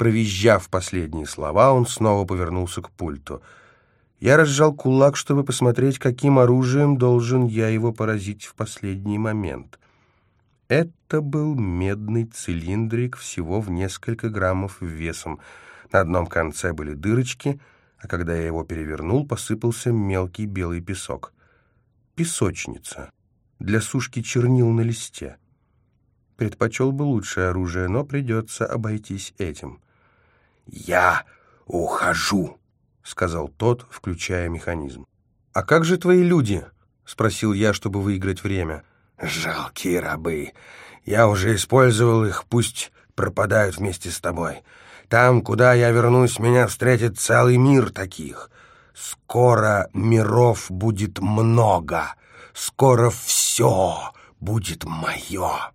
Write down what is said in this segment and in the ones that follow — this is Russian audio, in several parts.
Провизжав последние слова, он снова повернулся к пульту. Я разжал кулак, чтобы посмотреть, каким оружием должен я его поразить в последний момент. Это был медный цилиндрик всего в несколько граммов весом. На одном конце были дырочки, а когда я его перевернул, посыпался мелкий белый песок. Песочница для сушки чернил на листе. Предпочел бы лучшее оружие, но придется обойтись этим. «Я ухожу», — сказал тот, включая механизм. «А как же твои люди?» — спросил я, чтобы выиграть время. «Жалкие рабы. Я уже использовал их, пусть пропадают вместе с тобой. Там, куда я вернусь, меня встретит целый мир таких. Скоро миров будет много. Скоро все будет мое».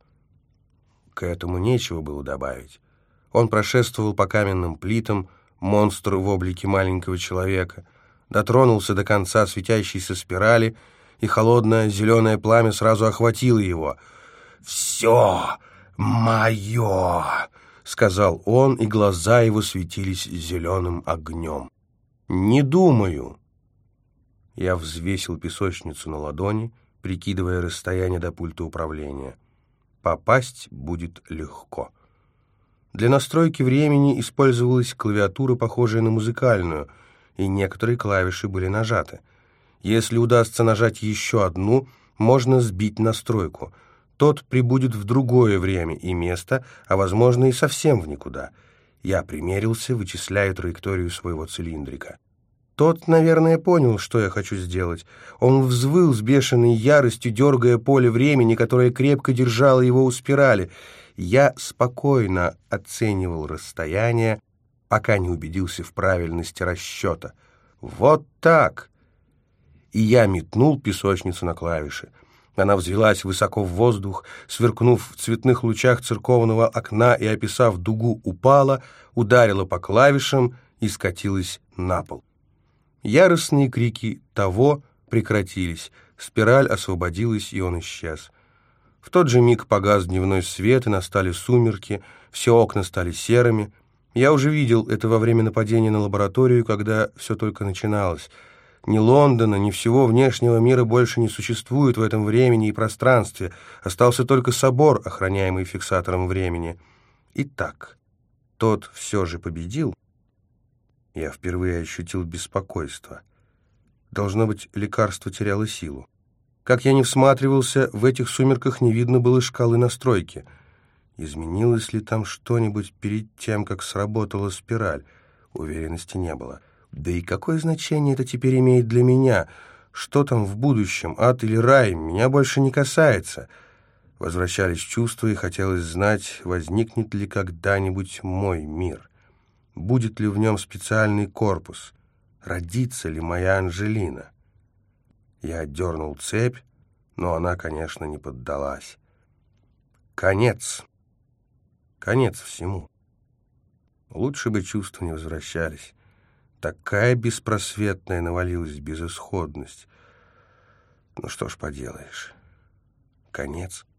К этому нечего было добавить. Он прошествовал по каменным плитам, монстр в облике маленького человека, дотронулся до конца светящейся спирали, и холодное зеленое пламя сразу охватило его. «Все мое!» — сказал он, и глаза его светились зеленым огнем. «Не думаю». Я взвесил песочницу на ладони, прикидывая расстояние до пульта управления. Попасть будет легко. Для настройки времени использовалась клавиатура, похожая на музыкальную, и некоторые клавиши были нажаты. Если удастся нажать еще одну, можно сбить настройку. Тот прибудет в другое время и место, а, возможно, и совсем в никуда. Я примерился, вычисляя траекторию своего цилиндрика. Тот, наверное, понял, что я хочу сделать. Он взвыл с бешеной яростью, дергая поле времени, которое крепко держало его у спирали. Я спокойно оценивал расстояние, пока не убедился в правильности расчета. Вот так! И я метнул песочницу на клавиши. Она взвелась высоко в воздух, сверкнув в цветных лучах церковного окна и, описав дугу, упала, ударила по клавишам и скатилась на пол. Яростные крики «того» прекратились, спираль освободилась, и он исчез. В тот же миг погас дневной свет, и настали сумерки, все окна стали серыми. Я уже видел это во время нападения на лабораторию, когда все только начиналось. Ни Лондона, ни всего внешнего мира больше не существует в этом времени и пространстве. Остался только собор, охраняемый фиксатором времени. Итак, тот все же победил. Я впервые ощутил беспокойство. Должно быть, лекарство теряло силу. Как я не всматривался, в этих сумерках не видно было шкалы настройки. Изменилось ли там что-нибудь перед тем, как сработала спираль? Уверенности не было. Да и какое значение это теперь имеет для меня? Что там в будущем, ад или рай, меня больше не касается. Возвращались чувства, и хотелось знать, возникнет ли когда-нибудь мой мир. Будет ли в нем специальный корпус? Родится ли моя Анжелина? Я отдернул цепь, но она, конечно, не поддалась. Конец. Конец всему. Лучше бы чувства не возвращались. Такая беспросветная навалилась безысходность. Ну что ж поделаешь. Конец.